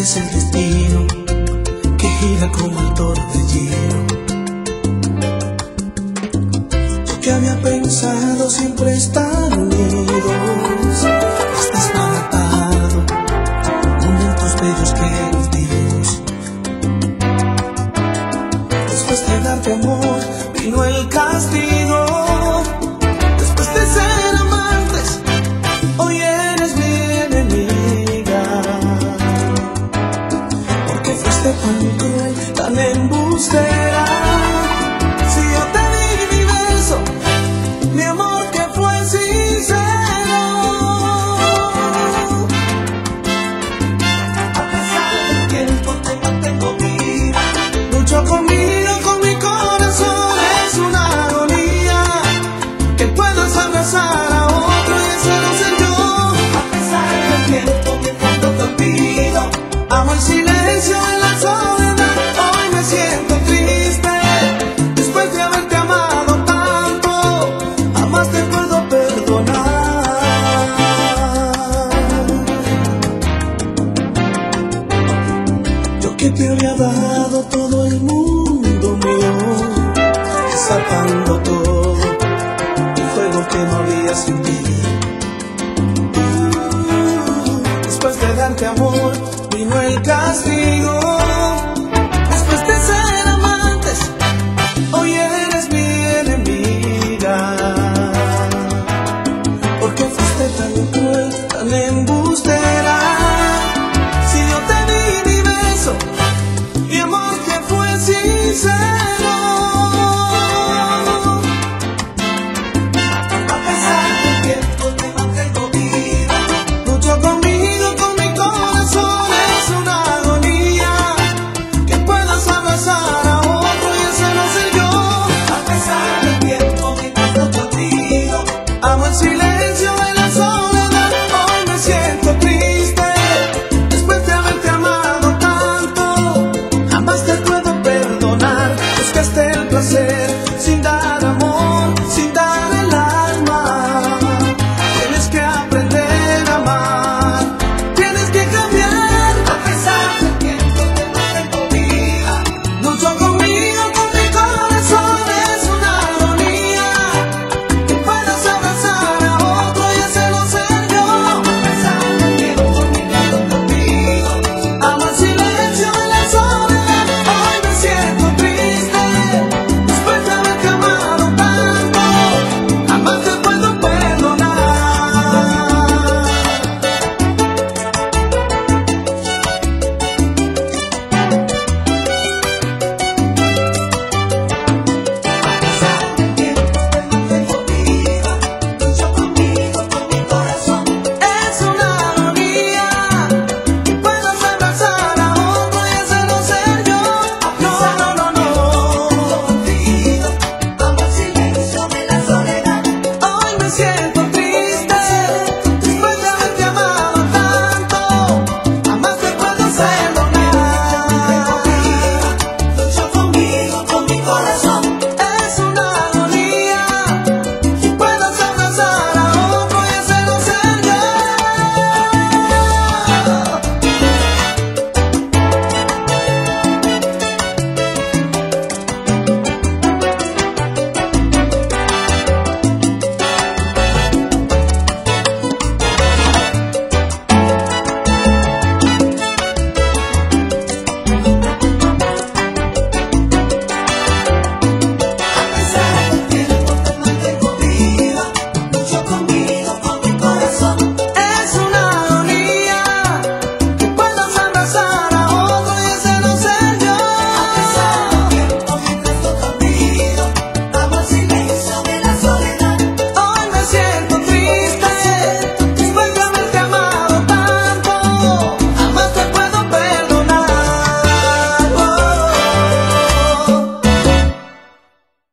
es el destino que gira como el torbellino. Yo que había pensado siempre estar unidos, estás matado, momentos bellos que vivimos. Después de darte amor vino el castigo. Después de ser amantes, hoy eres mi enemiga. Porque fuiste tan cruel, tan embustera. Si yo te di mi beso, mi amor que fue sincero. A pesar del tiempo te mantengo viva. Lucho conmigo, con mi corazón. Es una agonía que puedas abrazar a otro y ese no ser yo. A pesar del tiempo que tanto te olvido, amo el silencio en la soledad. Hoy me siento triste después de haberte amado tanto. Jamás te puedo perdonar. Yo que te había dado todo el mundo mío, desatando todo el fuego que no había sin ti. Después de darte amor vino el castigo.